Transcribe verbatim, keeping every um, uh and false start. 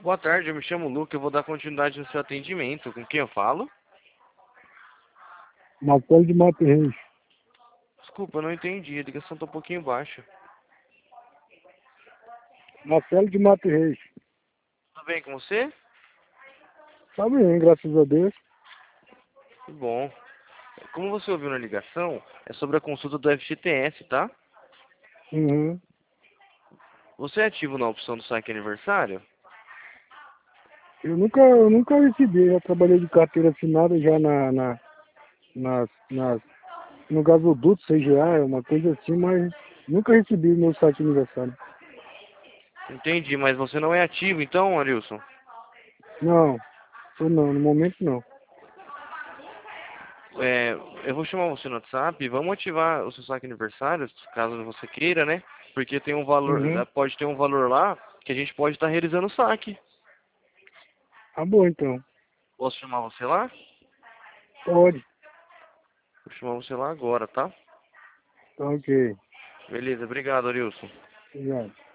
Boa tarde, eu me chamo Luca, eu vou dar continuidade no seu atendimento. Com quem eu falo? Marcelo de Mato Reis. Desculpa, eu não entendi, a ligação tá um pouquinho baixa. Marcelo de Mato Reis. Tudo bem com você? Tá bem, graças a Deus. Que bom. Como você ouviu na ligação, é sobre a consulta do F G T S, tá? Uhum. Você é ativo na opção do saque aniversário? Eu nunca, eu nunca recebi, já trabalhei de carteira assinada já na, na, nas, nas, no gasoduto, C G A, uma coisa assim, mas nunca recebi meu site aniversário. Entendi, mas você não é ativo então, Arilson? Não, eu não, no momento não. É, eu vou chamar você no WhatsApp, vamos ativar o seu saque aniversário, caso você queira, né? Porque tem um valor, Uhum. pode ter um valor lá que a gente pode estar realizando o saque. Tá bom então. Posso chamar você lá? Pode. Vou chamar você lá agora, tá? Tá ok. Beleza, obrigado, Arilson. Obrigado.